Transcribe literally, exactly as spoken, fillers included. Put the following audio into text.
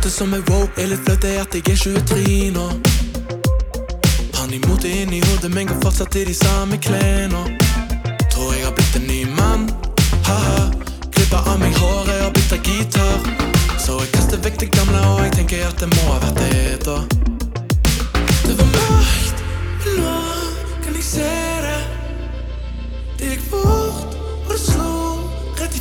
Låter som jeg woke, er litt flaut det at jeg er tjuetre nå. Han imot det inn i hodet, men går fortsatt i de samme klær nå.